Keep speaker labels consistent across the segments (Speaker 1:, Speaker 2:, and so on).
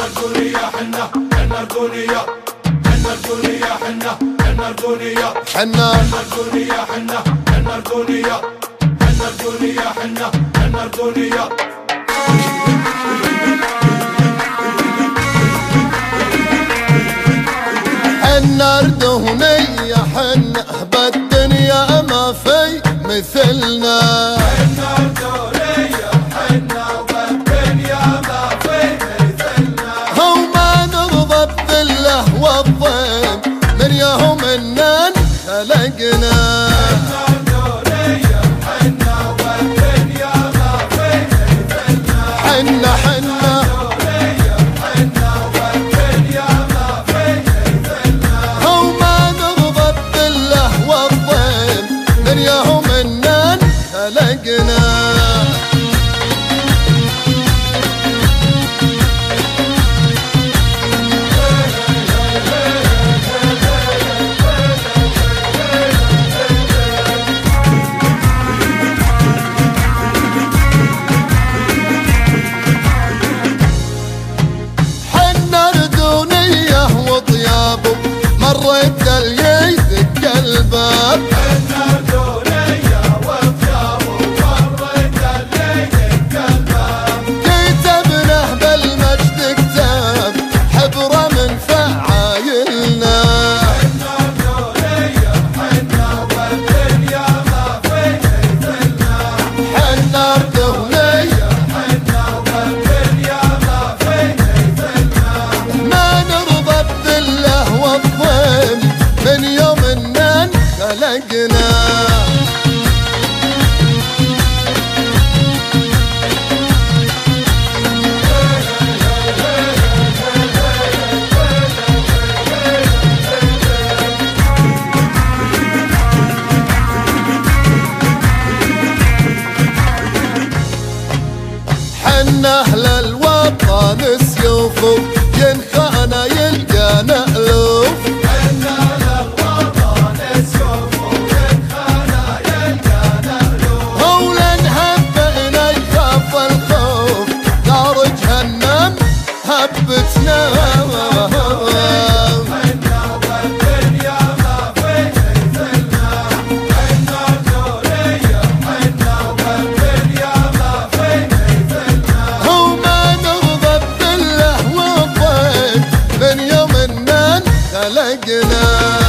Speaker 1: الدنيا حنا الدنيا الدنيا حنا الدنيا الدنيا حنا الدنيا الدنيا حنا الدنيا
Speaker 2: حنا الدنيا حنا بالدنيا ما في مثلنا
Speaker 1: حنا الدنيا حنا بالدنيا ما في مثلنا
Speaker 2: هو ما نرضى بذله والضيم من يوم إننا خلقنا
Speaker 1: حنا الدنيا حنا بالدنيا ما في مثلنا
Speaker 2: حنا هو ما نرضى بذله والضيم من يوم إننا خلقنا مريت اليد الباب
Speaker 1: حنا الدنيا وثيابه مريت اليد الباب
Speaker 2: كتبنا بالمجد كتاب حبره من فعايلنا
Speaker 1: حنا الدنيا حنا والدنيا ما في مثلنا
Speaker 2: حنا الدنيا
Speaker 1: حنا والدنيا ما في مثلنا
Speaker 2: ما نرضى بذله والضيم من يوم إننا خلقنا حنا أهل الوطن سيوف ينخانا يلقانا ألوف
Speaker 1: حنا للوطن السيوف ينخانا يلقانا ألوف
Speaker 2: هولا نهبئنا يخاف الخوف نار جهنم هبتنا
Speaker 1: حنا والدنيا ما في مثلنا حنا الدنيا حنا والدنيا ما في مثلنا
Speaker 2: هو ما نرضى بذله والضيم من يوم إننا خلقنا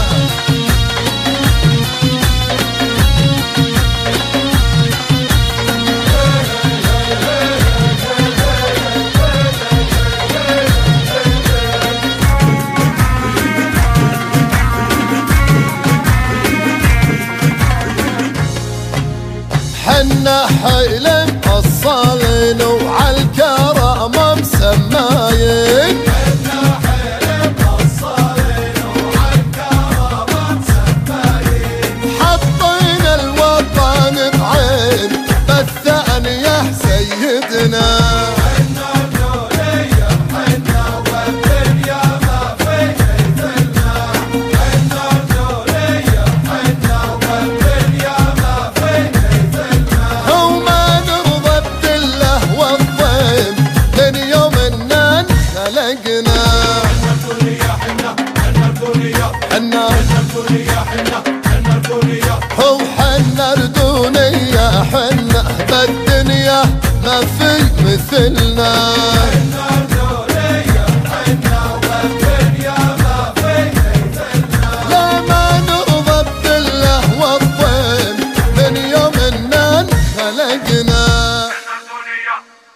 Speaker 2: حنا حيل الصالين وعالكرامة مسماين
Speaker 1: حنا حيل الصالين وعالكرامة مسماين
Speaker 2: حطينا الوطن بعين بالثانية سيدنا
Speaker 1: حنا الدنيا حنا والدنيا ما في مثلنا حنا الدنيا حنا والدنيا ما في مثلنا
Speaker 2: هو ما نرضى بذله والضيم من يوم إننا خلقنا
Speaker 1: الدنيا حنا الدنيا
Speaker 2: حنا
Speaker 1: الدنيا حنا الدنيا
Speaker 2: هو حنا الدنيا حنا بالدنيا ما في مثلنا
Speaker 1: حنا الدنيا حنا والدنيا ما في مثلنا
Speaker 2: لا ما نرضى بذله والضيم من يوم إننا خلقنا
Speaker 1: الدنيا